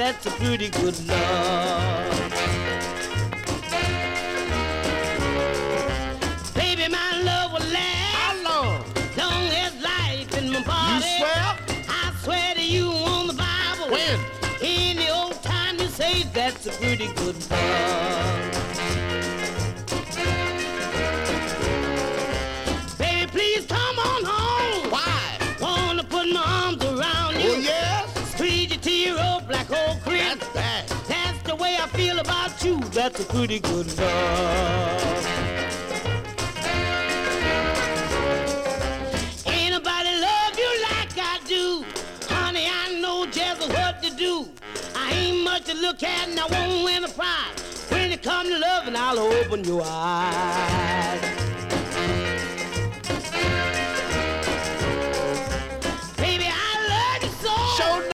that's a pretty good love. Baby, my love will last. How long? Long as life in my body. You swear? I swear to you on the Bible. When? Any old time you say that's a pretty good love. Baby, please come on home. Why? Wanna put my arms around you. Oh, yes? Squeeze your tear up like old cream. That's bad. That's the way I feel about you. That's a pretty good love. Ain't nobody love you like I do. Honey, I know just what to do. I ain't much to look at and I won't win a prize. When it comes to loving, I'll open your eyes.